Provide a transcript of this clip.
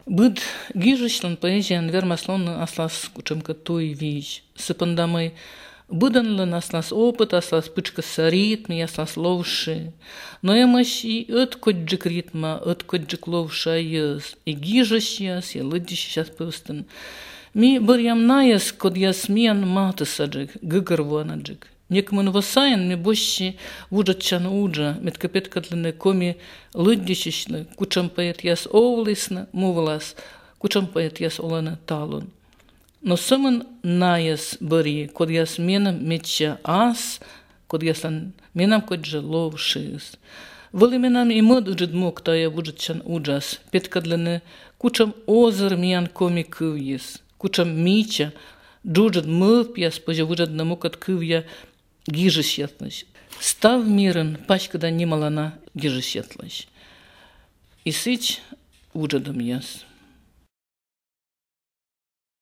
Быд гижишлан поэзиян вермаслон аслас кучемка той виж. Сыпандамай быданлан аслас опыт, аслас пычка ритм, аслас ловши. Но ямаш и откоджик ритма, откоджик ловша яс. И гижиш яс, и лыдиш яс пустын. Ми барьям наяс, код яс миян матысаджик, гыгарванаджик. Некман васаян ми бощи вуджатчан уджа, меткапеткатлыны коми лыддищишлы, кучам поэт яс овлисна, мувлас, кучам поэт яс олана талун. Но самын наяс бари, код яс менам меча ас, код ясан менам коджа ловшис. Вали менам и мод уджид мок тая вуджатчан уджас, петкатлыны кучам озер миян коми кывьес, кучам мича, джуджад мылпьяс, позже вуджад намокат кывья, гижесетлась. Став мирен, пачкада немалана гижесетлась. И сыч уджадам яс.